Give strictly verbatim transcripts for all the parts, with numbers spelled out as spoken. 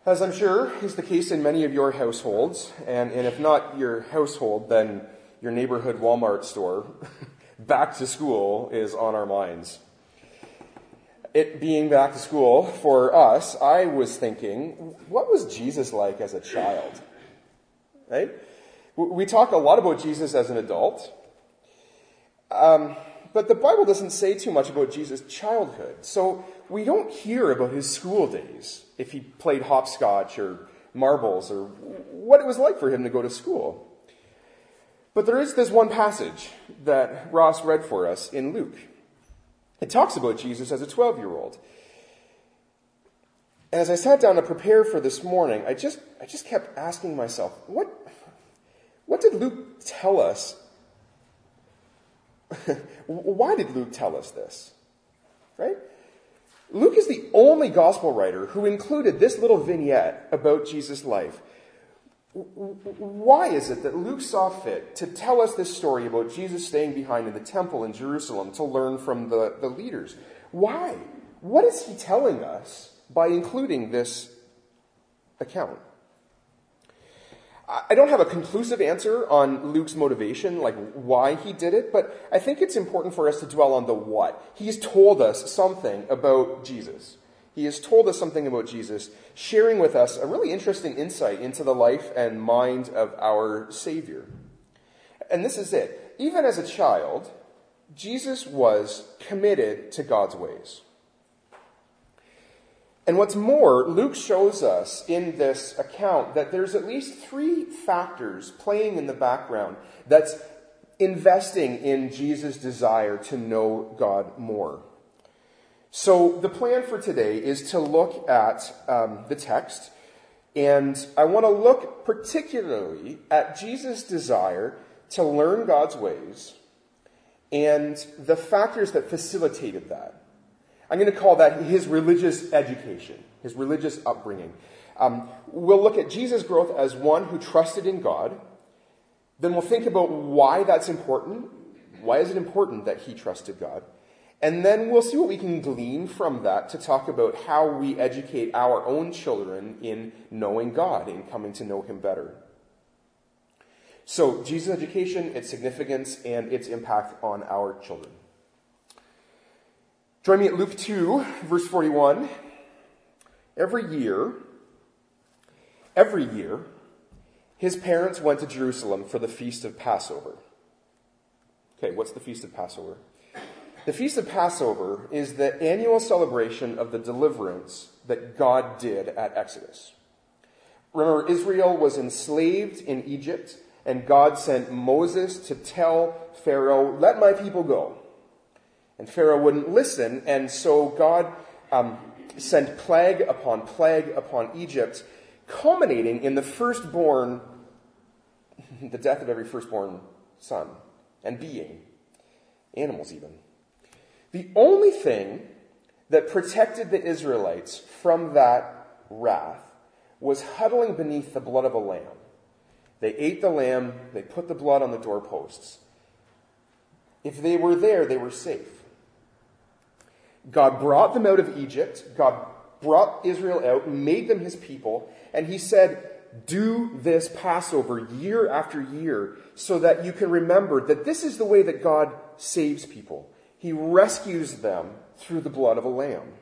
As I'm sure is the case in many of your households, and, and if not your household, then your neighborhood Walmart store, back to school is on our minds. It being back to school for us, I was thinking, what was Jesus like as a child? Right? We talk a lot about Jesus as an adult, um, but the Bible doesn't say too much about Jesus' childhood. So we don't hear about his school days, if he played hopscotch or marbles, or what it was like for him to go to school. But there is this one passage that Ross read for us in Luke. It talks about Jesus as a twelve-year-old. And as I sat down to prepare for this morning, I just I just kept asking myself, what, what did Luke tell us? Why did Luke tell us this? Right? Luke is the only gospel writer who included this little vignette about Jesus' life. Why is it that Luke saw fit to tell us this story about Jesus staying behind in the temple in Jerusalem to learn from the, the leaders? Why? What is he telling us by including this account? I don't have a conclusive answer on Luke's motivation, like why he did it, but I think it's important for us to dwell on the what. He's told us something about Jesus. He has told us something about Jesus, sharing with us a really interesting insight into the life and mind of our Savior. And this is it. Even as a child, Jesus was committed to God's ways. And what's more, Luke shows us in this account that there's at least three factors playing in the background that's investing in Jesus' desire to know God more. So the plan for today is to look at um, the text, and I want to look particularly at Jesus' desire to learn God's ways and the factors that facilitated that. I'm going to call that his religious education, his religious upbringing. Um, we'll look at Jesus' growth as one who trusted in God. Then we'll think about why that's important. Why is it important that he trusted God? And then we'll see what we can glean from that to talk about how we educate our own children in knowing God, in coming to know him better. So, Jesus' education, its significance, and its impact on our children. Join me at Luke two, verse forty-one. Every year, every year, his parents went to Jerusalem for the Feast of Passover. Okay, what's the Feast of Passover? The Feast of Passover is the annual celebration of the deliverance that God did at Exodus. Remember, Israel was enslaved in Egypt, and God sent Moses to tell Pharaoh, "Let my people go." And Pharaoh wouldn't listen, and so God um, sent plague upon plague upon Egypt, culminating in the firstborn, the death of every firstborn son and being, animals even. The only thing that protected the Israelites from that wrath was huddling beneath the blood of a lamb. They ate the lamb, they put the blood on the doorposts. If they were there, they were safe. God brought them out of Egypt. God brought Israel out, made them his people, and he said, do this Passover year after year so that you can remember that this is the way that God saves people. He rescues them through the blood of a lamb.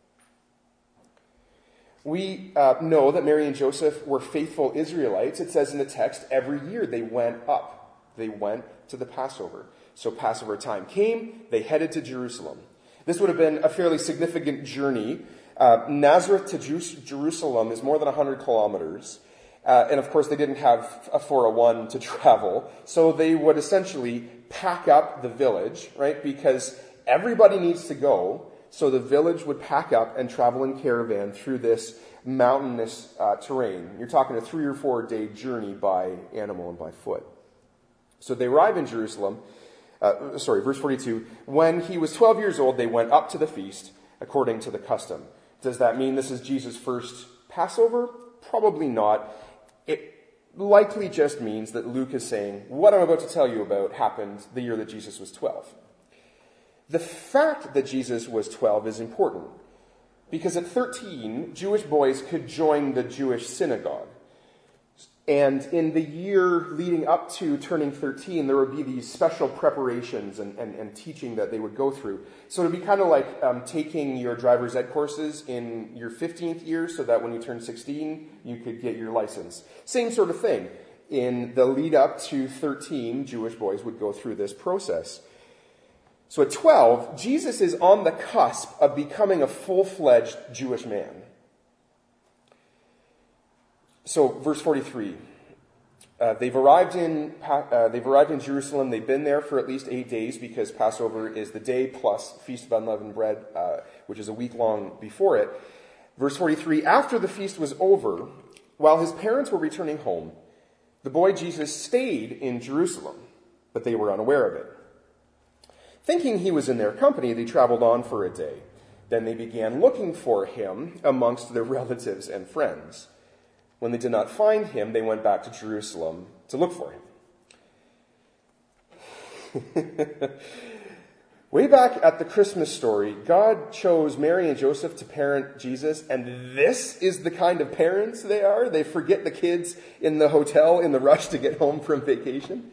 We uh, know that Mary and Joseph were faithful Israelites. It says in the text, every year they went up. They went to the Passover. So Passover time came, they headed to Jerusalem. This would have been a fairly significant journey. Uh, Nazareth to Ju- Jerusalem is more than one hundred kilometers. Uh, and of course, they didn't have a four oh one to travel. So they would essentially pack up the village, right? Because everybody needs to go. So the village would pack up and travel in caravan through this mountainous uh, terrain. You're talking a three or four day journey by animal and by foot. So they arrive in Jerusalem. Uh, sorry, verse forty-two. When he was twelve years old, they went up to the feast according to the custom. Does that mean this is Jesus' first Passover? Probably not. It likely just means that Luke is saying, what I'm about to tell you about happened the year that Jesus was twelve. The fact that Jesus was twelve is important. because at thirteen, Jewish boys could join the Jewish synagogue. And in the year leading up to turning thirteen, there would be these special preparations and, and, and teaching that they would go through. So it would be kind of like um, taking your driver's ed courses in your fifteenth year so that when you turn sixteen, you could get your license. Same sort of thing. In the lead up to thirteen, Jewish boys would go through this process. So at twelve, Jesus is on the cusp of becoming a full-fledged Jewish man. So, verse forty-three, uh, they've arrived in uh, they've arrived in Jerusalem. They've been there for at least eight days because Passover is the day plus Feast of Unleavened Bread, uh, which is a week long before it. Verse forty-three, after the feast was over, while his parents were returning home, the boy Jesus stayed in Jerusalem, but they were unaware of it. Thinking he was in their company, they traveled on for a day. Then they began looking for him amongst their relatives and friends. When they did not find him, they went back to Jerusalem to look for him. Way back at the Christmas story, God chose Mary and Joseph to parent Jesus, and this is the kind of parents they are? They forget the kids in the hotel in the rush to get home from vacation?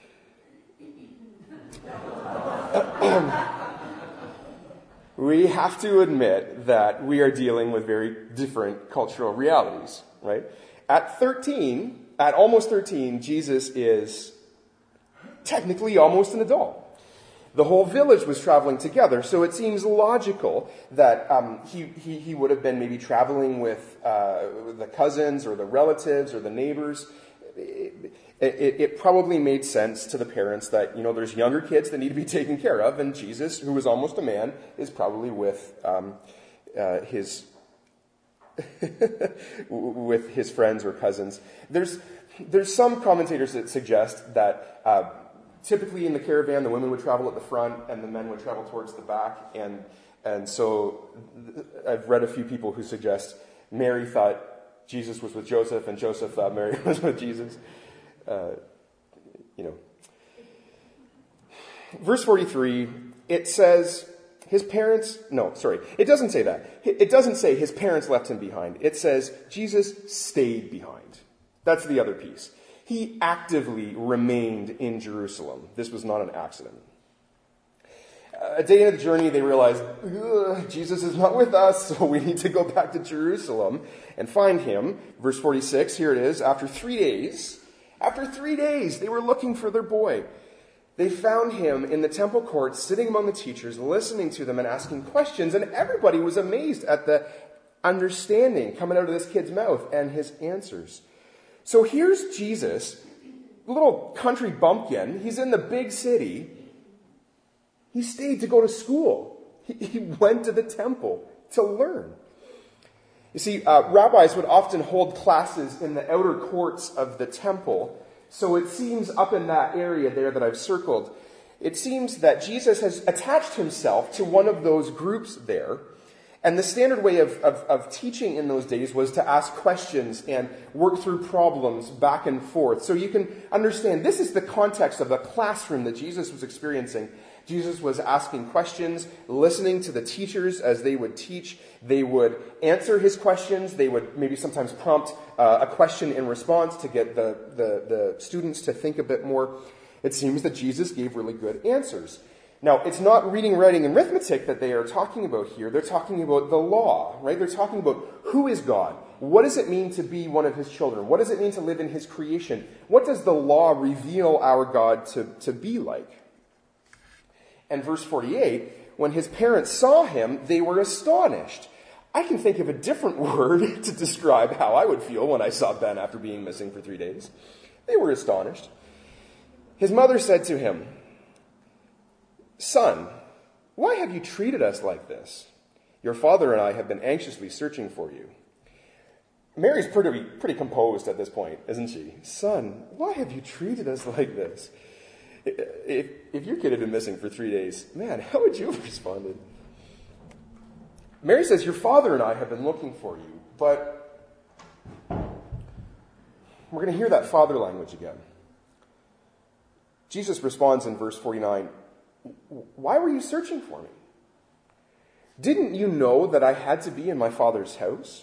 We have to admit that we are dealing with very different cultural realities, right? At thirteen, at almost thirteen, Jesus is technically almost an adult. The whole village was traveling together, so it seems logical that um, he, he, he would have been maybe traveling with uh, the cousins or the relatives or the neighbors. It, it, it probably made sense to the parents that, you know, there's younger kids that need to be taken care of, and Jesus, who was almost a man, is probably with um, uh, his with his friends or cousins. There's there's some commentators that suggest that uh, typically in the caravan, the women would travel at the front and the men would travel towards the back, and and so I've read a few people who suggest Mary thought Jesus was with Joseph, and Joseph thought Mary was with Jesus. Uh, you know. Verse forty-three, it says his parents, no, sorry, it doesn't say that. It doesn't say his parents left him behind. It says Jesus stayed behind. That's the other piece. He actively remained in Jerusalem. This was not an accident. A day into the journey, they realized, Jesus is not with us, so we need to go back to Jerusalem and find him. Verse forty-six, here it is. After three days, after three days, they were looking for their boy. They found him in the temple courts, sitting among the teachers, listening to them and asking questions, and everybody was amazed at the understanding coming out of this kid's mouth and his answers. So here's Jesus, little country bumpkin. He's in the big city. He stayed to go to school. He, he went to the temple to learn. You see, uh, rabbis would often hold classes in the outer courts of the temple. So it seems up in that area there that I've circled, it seems that Jesus has attached himself to one of those groups there. And the standard way of, of, of teaching in those days was to ask questions and work through problems back and forth. So you can understand this is the context of the classroom that Jesus was experiencing. Jesus was asking questions, listening to the teachers as they would teach. They would answer his questions. They would maybe sometimes prompt uh, a question in response to get the, the, the students to think a bit more. It seems that Jesus gave really good answers. Now, it's not reading, writing, and arithmetic that they are talking about here. They're talking about the law, right? They're talking about who is God? What does it mean to be one of his children? What does it mean to live in his creation? What does the law reveal our God to, to be like? And verse forty-eight, when his parents saw him, they were astonished. I can think of a different word to describe how I would feel when I saw Ben after being missing for three days. They were astonished. His mother said to him, "Son, why have you treated us like this? Your father and I have been anxiously searching for you." Mary's pretty, pretty composed at this point, isn't she? "Son, why have you treated us like this?" If, if your kid had been missing for three days, man, how would you have responded? Mary says, "Your father and I have been looking for you," but we're going to hear that father language again. Jesus responds in verse forty-nine, "Why were you searching for me? Didn't you know that I had to be in my Father's house?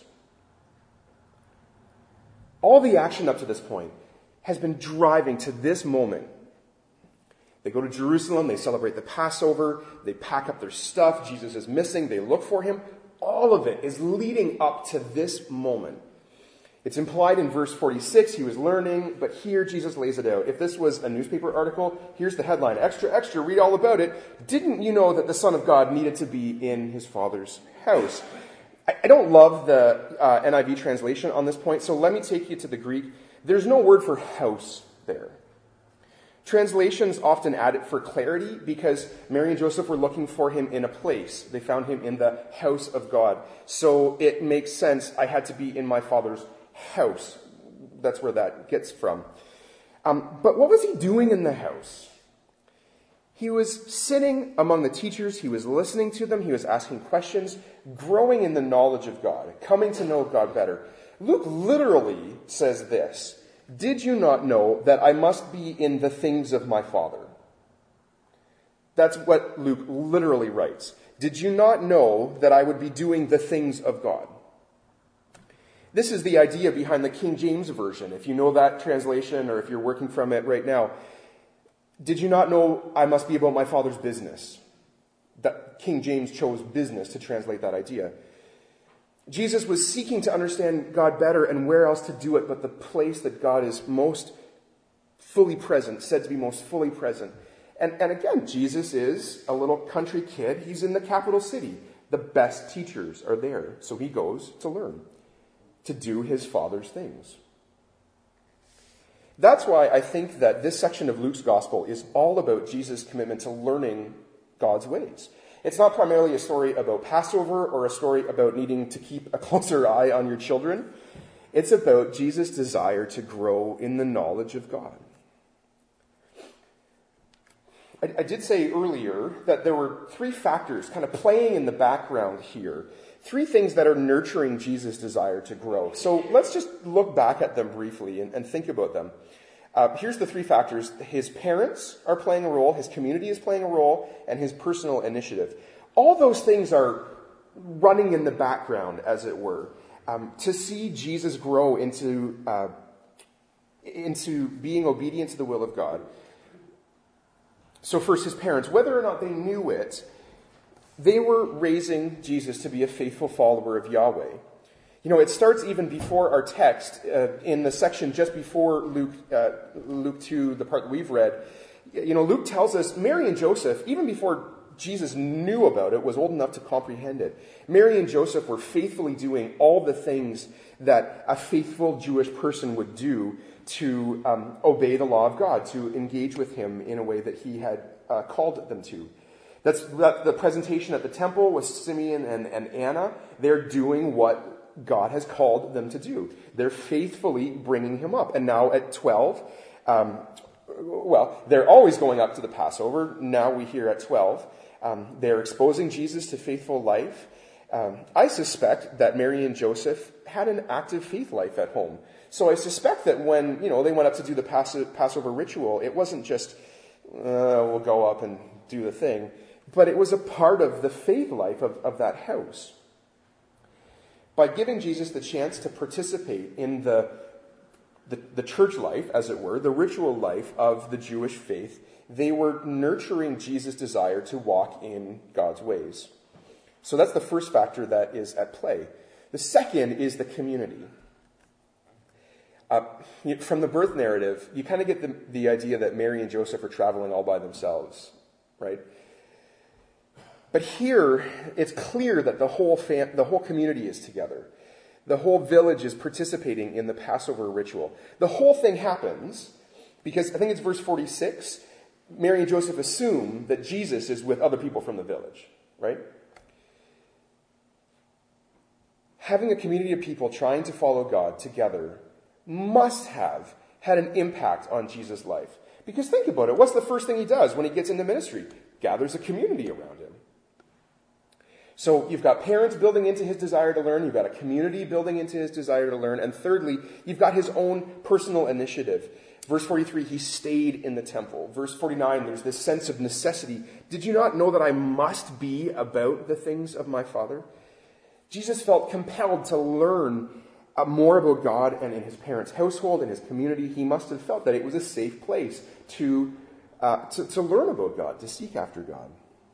All the action up to this point has been driving to this moment. They go to Jerusalem, they celebrate the Passover, they pack up their stuff, Jesus is missing, they look for him. All of it is leading up to this moment. It's implied in verse forty-six, he was learning, but here Jesus lays it out. If this was a newspaper article, here's the headline, extra, extra, read all about it. Didn't you know that the Son of God needed to be in his Father's house? I, I don't love the uh, N I V translation on this point, so let me take you to the Greek. There's no word for house there. Translations often add it for clarity because Mary and Joseph were looking for him in a place. They found him in the house of God. So it makes sense, I had to be in my Father's house. That's where that gets from. Um, but what was he doing in the house? He was sitting among the teachers. He was listening to them. He was asking questions, growing in the knowledge of God, coming to know God better. Luke literally says this, "Did you not know that I must be in the things of my Father?" That's what Luke literally writes. Did you not know that I would be doing the things of God? This is the idea behind the King James Version. If you know that translation or if you're working from it right now, did you not know I must be about my Father's business? That King James chose business to translate that idea. Jesus was seeking to understand God better, and where else to do it but the place that God is most fully present, said to be most fully present. And, and again, Jesus is a little country kid. He's in the capital city. The best teachers are there, so he goes to learn, to do his Father's things. That's why I think that this section of Luke's gospel is all about Jesus' commitment to learning God's ways. It's not primarily a story about Passover or a story about needing to keep a closer eye on your children. It's about Jesus' desire to grow in the knowledge of God. I, I did say earlier that there were three factors kind of playing in the background here. Three things that are nurturing Jesus' desire to grow. So let's just look back at them briefly and, and think about them. Uh, here's the three factors. His parents are playing a role, his community is playing a role, and his personal initiative. All those things are running in the background, as it were, um, to see Jesus grow into, uh, into being obedient to the will of God. So first, his parents, whether or not they knew it, they were raising Jesus to be a faithful follower of Yahweh. You know, it starts even before our text, uh, in the section just before Luke, uh, Luke two, the part that we've read. You know, Luke tells us Mary and Joseph, even before Jesus knew about it, was old enough to comprehend it. Mary and Joseph were faithfully doing all the things that a faithful Jewish person would do to um, obey the law of God, to engage with him in a way that he had uh, called them to. That's that, the presentation at the temple with Simeon and, and Anna. They're doing what God has called them to do. They're faithfully bringing him up. And now at twelve, um, well, they're always going up to the Passover. Now we hear at twelve, um, they're exposing Jesus to faithful life. Um, I suspect that Mary and Joseph had an active faith life at home. So I suspect that when, you know, they went up to do the Passover ritual, it wasn't just, uh, we'll go up and do the thing, but it was a part of the faith life of, of that house. By giving Jesus the chance to participate in the, the, the church life, as it were, the ritual life of the Jewish faith, they were nurturing Jesus' desire to walk in God's ways. So that's the first factor that is at play. The second is the community. Uh, from the birth narrative, you kind of get the, the idea that Mary and Joseph are traveling all by themselves, right? But here, it's clear that the whole fam- the whole community is together. The whole village is participating in the Passover ritual. The whole thing happens because, I think it's verse forty-six, Mary and Joseph assume that Jesus is with other people from the village, right? Having a community of people trying to follow God together must have had an impact on Jesus' life. Because think about it, what's the first thing he does when he gets into ministry? Gathers a community around him. So you've got parents building into his desire to learn, you've got a community building into his desire to learn, and thirdly, you've got his own personal initiative. Verse forty-three, he stayed in the temple. Verse forty-nine, there's this sense of necessity. Did you not know that I must be about the things of my Father? Jesus felt compelled to learn uh, more about God, and in his parents' household, in his community, he must have felt that it was a safe place to, uh, to, to learn about God, to seek after God.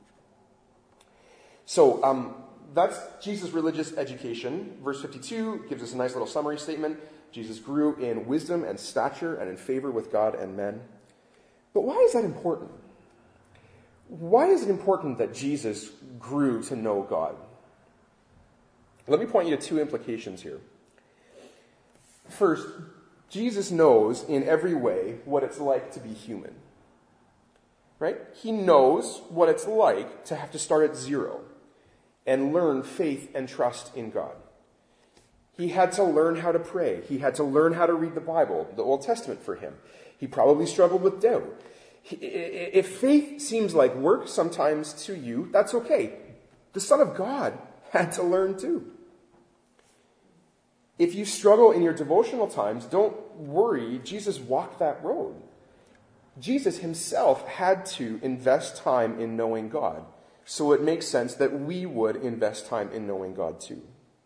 So um, that's Jesus' religious education. Verse fifty-two gives us a nice little summary statement. Jesus grew in wisdom and stature and in favor with God and men. But why is that important? Why is it important that Jesus grew to know God? Let me point you to two implications here. First, Jesus knows in every way what it's like to be human. Right? He knows what it's like to have to start at zero and learn faith and trust in God. He had to learn how to pray. He had to learn how to read the Bible, the Old Testament for him. He probably struggled with doubt. If faith seems like work sometimes to you, that's okay. The Son of God had to learn too. If you struggle in your devotional times, don't worry. Jesus walked that road. Jesus himself had to invest time in knowing God. So it makes sense that we would invest time in knowing God too.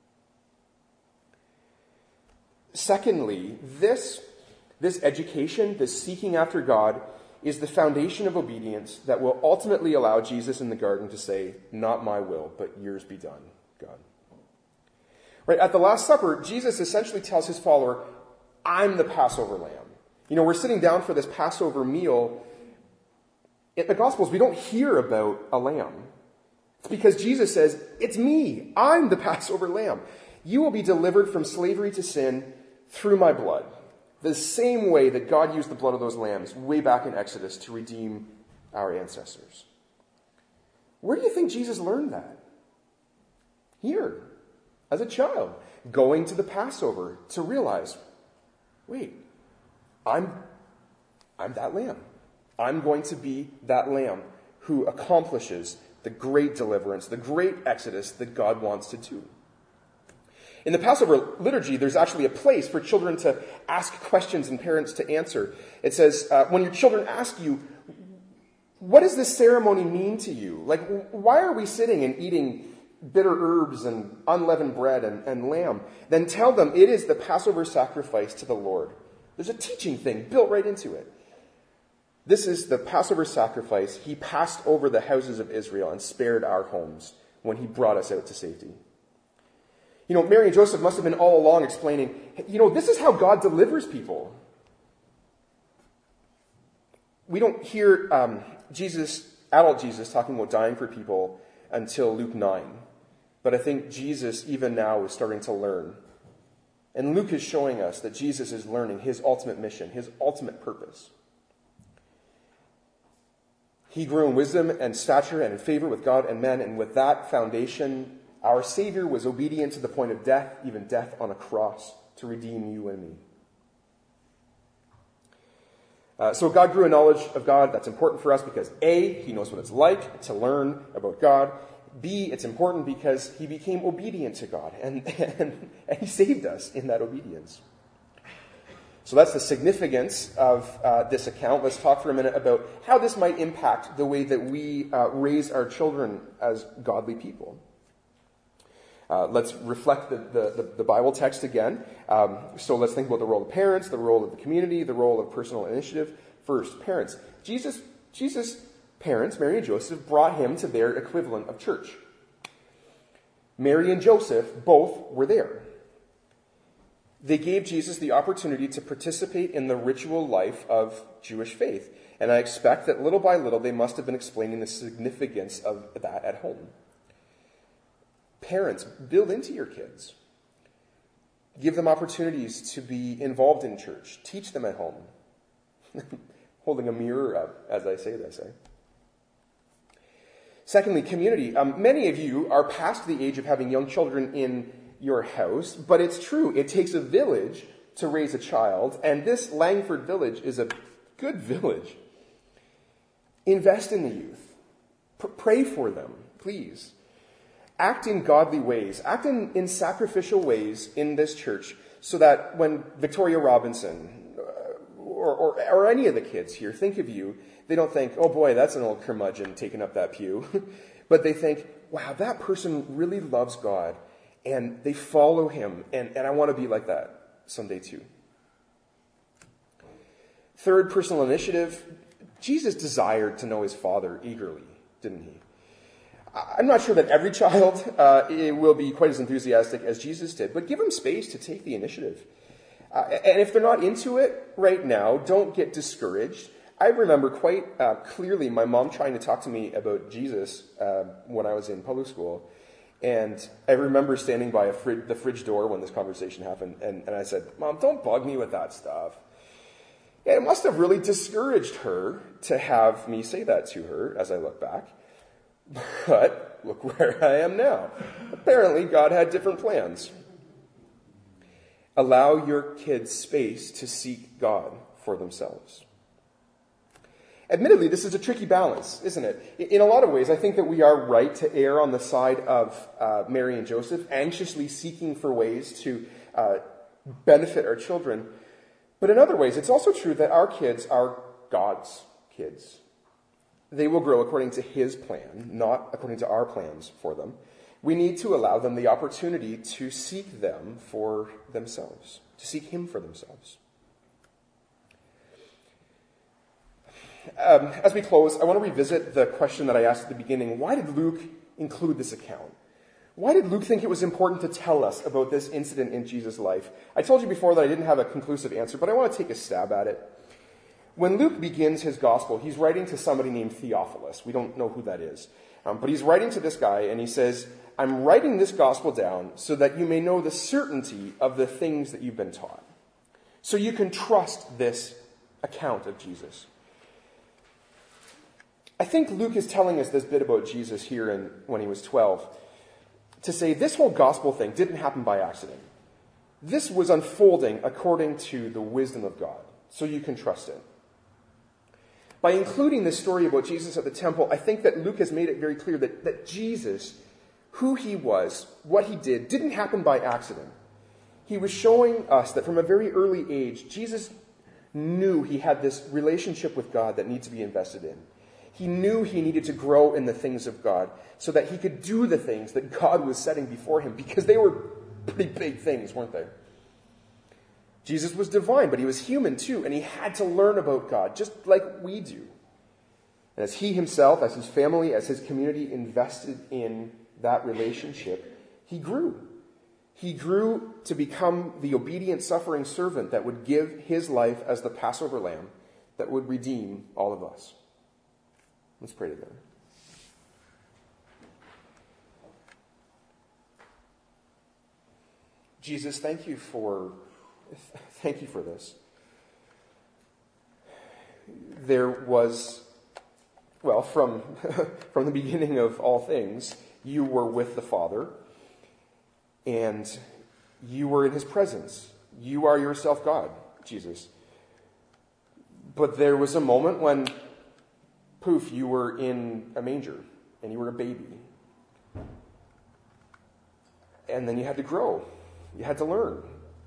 Secondly, this, this education, this seeking after God, is the foundation of obedience that will ultimately allow Jesus in the garden to say, not my will, but yours be done, God. Right, at the Last Supper, Jesus essentially tells his follower, I'm the Passover lamb. You know, we're sitting down for this Passover meal. In the Gospels, we don't hear about a lamb. It's because Jesus says, it's me. I'm the Passover lamb. You will be delivered from slavery to sin through my blood. The same way that God used the blood of those lambs way back in Exodus to redeem our ancestors. Where do you think Jesus learned that? Here, as a child, going to the Passover to realize, wait, I'm, I'm that lamb. I'm going to be that lamb who accomplishes the great deliverance, the great exodus that God wants to do. In the Passover liturgy, there's actually a place for children to ask questions and parents to answer. It says, uh, when your children ask you, what does this ceremony mean to you? Like, why are we sitting and eating bitter herbs and unleavened bread and, and lamb? Then tell them it is the Passover sacrifice to the Lord. There's a teaching thing built right into it. This is the Passover sacrifice. He passed over the houses of Israel and spared our homes when he brought us out to safety. You know, Mary and Joseph must have been all along explaining, you know, this is how God delivers people. We don't hear um, Jesus, adult Jesus, talking about dying for people until Luke nine. But I think Jesus, even now, is starting to learn. And Luke is showing us that Jesus is learning his ultimate mission, his ultimate purpose. He grew in wisdom and stature and in favor with God and men, and with that foundation, our Savior was obedient to the point of death, even death on a cross, to redeem you and me. Uh, so God grew a knowledge of God. That's important for us because A, he knows what it's like to learn about God. B, it's important because he became obedient to God, and, and, and he saved us in that obedience. So that's the significance of uh, this account. Let's talk for a minute about how this might impact the way that we uh, raise our children as godly people. Uh, let's reflect the, the, the Bible text again. Um, so let's think about the role of parents, the role of the community, the role of personal initiative. First, parents. Jesus, Jesus' parents, Mary and Joseph, brought him to their equivalent of church. Mary and Joseph both were there. They gave Jesus the opportunity to participate in the ritual life of Jewish faith. And I expect that little by little they must have been explaining the significance of that at home. Parents, build into your kids. Give them opportunities to be involved in church. Teach them at home. Holding a mirror up as I say this, eh? Secondly, community. Um, many of you are past the age of having young children in your house, but it's true. It takes a village to raise a child, and this Langford village is a good village. Invest in the youth. P- pray for them, please. act in godly ways, act in, in sacrificial ways in this church, so that when Victoria Robinson uh, or, or, or any of the kids here think of you, they don't think, oh boy, that's an old curmudgeon taking up that pew. But they think, wow, that person really loves God, and they follow him, and, and I want to be like that someday too. Third, personal initiative. Jesus desired to know his Father eagerly, didn't he? I'm not sure that every child uh, will be quite as enthusiastic as Jesus did, but give them space to take the initiative. Uh, and if they're not into it right now, don't get discouraged. I remember quite uh, clearly my mom trying to talk to me about Jesus uh, when I was in public school. And I remember standing by a frid- the fridge door when this conversation happened, and, and I said, Mom, don't bug me with that stuff. And it must have really discouraged her to have me say that to her as I look back. But look where I am now. Apparently, God had different plans. Allow your kids space to seek God for themselves. Admittedly, this is a tricky balance, isn't it? In a lot of ways, I think that we are right to err on the side of uh, Mary and Joseph, anxiously seeking for ways to uh, benefit our children. But in other ways, it's also true that our kids are God's kids. They will grow according to his plan, not according to our plans for them. We need to allow them the opportunity to seek them for themselves, to seek him for themselves. Um, as we close, I want to revisit the question that I asked at the beginning. Why did Luke include this account? Why did Luke think it was important to tell us about this incident in Jesus' life? I told you before that I didn't have a conclusive answer, but I want to take a stab at it. When Luke begins his gospel, he's writing to somebody named Theophilus. We don't know who that is. Um, but he's writing to this guy, and he says, I'm writing this gospel down so that you may know the certainty of the things that you've been taught. So you can trust this account of Jesus. I think Luke is telling us this bit about Jesus here in, when he was twelve, to say this whole gospel thing didn't happen by accident. This was unfolding according to the wisdom of God, so you can trust it. By including this story about Jesus at the temple, I think that Luke has made it very clear that, that Jesus, who he was, what he did, didn't happen by accident. He was showing us that from a very early age, Jesus knew he had this relationship with God that needs to be invested in. He knew he needed to grow in the things of God so that he could do the things that God was setting before him, because they were pretty big things, weren't they? Jesus was divine, but he was human too, and he had to learn about God, just like we do. And as he himself, as his family, as his community invested in that relationship, he grew. He grew to become the obedient, suffering servant that would give his life as the Passover lamb that would redeem all of us. Let's pray together. Jesus, thank you for thank you for this. There was, well, from from the beginning of all things, you were with the Father, and you were in his presence. You are yourself God, Jesus. But there was a moment when, poof, you were in a manger, and you were a baby. And then you had to grow. You had to learn.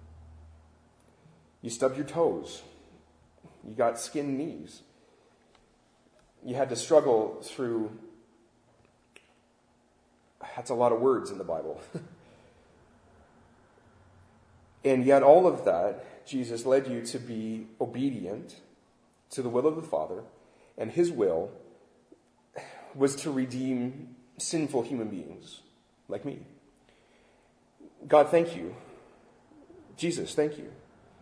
You stubbed your toes. You got skinned knees. You had to struggle through, that's a lot of words in the Bible. And yet all of that, Jesus led you to be obedient to the will of the Father, and his will was to redeem sinful human beings like me. God, thank you. Jesus, thank you.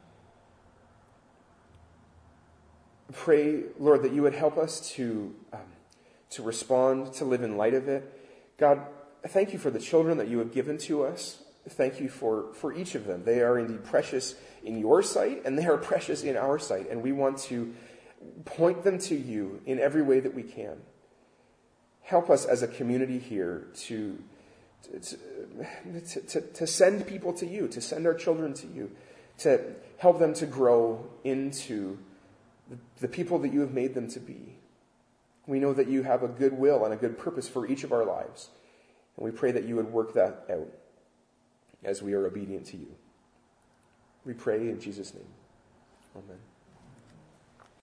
Pray, Lord, that you would help us to, um, to respond, to live in light of it. God, thank you for the children that you have given to us. Thank you for, for each of them. They are indeed precious in your sight, and they are precious in our sight, and we want to point them to you in every way that we can. Help us as a community here to, to, to, to send people to you, to send our children to you, to help them to grow into the, the people that you have made them to be. We know that you have a good will and a good purpose for each of our lives. And we pray that you would work that out as we are obedient to you. We pray in Jesus' name. Amen.